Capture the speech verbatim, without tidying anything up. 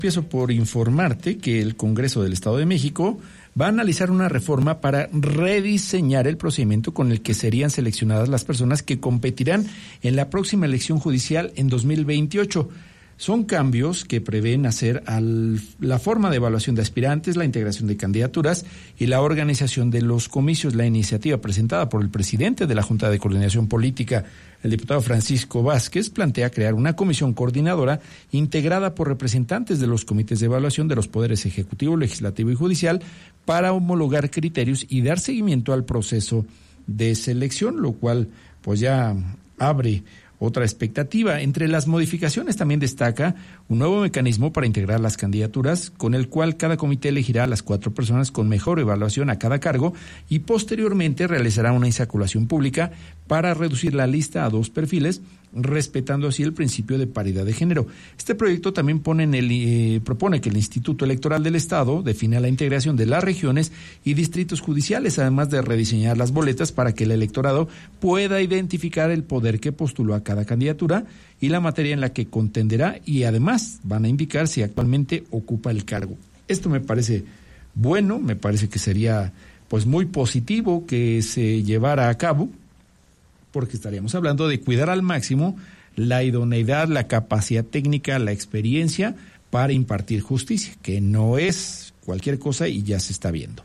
Empiezo por informarte que el Congreso del Estado de México va a analizar una reforma para rediseñar el procedimiento con el que serían seleccionadas las personas que competirán en la próxima elección judicial en dos mil veintiocho. Son cambios que prevén hacer a la forma de evaluación de aspirantes, la integración de candidaturas y la organización de los comicios. La iniciativa presentada por el presidente de la Junta de Coordinación Política, el diputado Francisco Vázquez, plantea crear una comisión coordinadora integrada por representantes de los comités de evaluación de los poderes ejecutivo, legislativo y judicial para homologar criterios y dar seguimiento al proceso de selección, lo cual pues ya abre otra expectativa. Entre las modificaciones también destaca un nuevo mecanismo para integrar las candidaturas, con el cual cada comité elegirá a las cuatro personas con mejor evaluación a cada cargo y posteriormente realizará una insaculación pública para reducir la lista a dos perfiles, respetando así el principio de paridad de género. Este proyecto también pone en el, eh, propone que el Instituto Electoral del Estado defina la integración de las regiones y distritos judiciales, además de rediseñar las boletas para que el electorado pueda identificar el poder que postuló a cada candidatura y la materia en la que contenderá, y además van a indicar si actualmente ocupa el cargo. Esto me parece bueno, me parece que sería pues muy positivo que se llevara a cabo, porque estaríamos hablando de cuidar al máximo la idoneidad, la capacidad técnica, la experiencia para impartir justicia, que no es cualquier cosa y ya se está viendo.